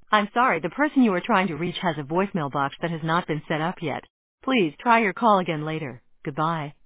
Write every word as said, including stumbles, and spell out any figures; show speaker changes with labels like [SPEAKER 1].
[SPEAKER 1] I'm sorry, the person you are trying to reach has a voicemail box that has not been set up yet. Please try your call again later. Goodbye.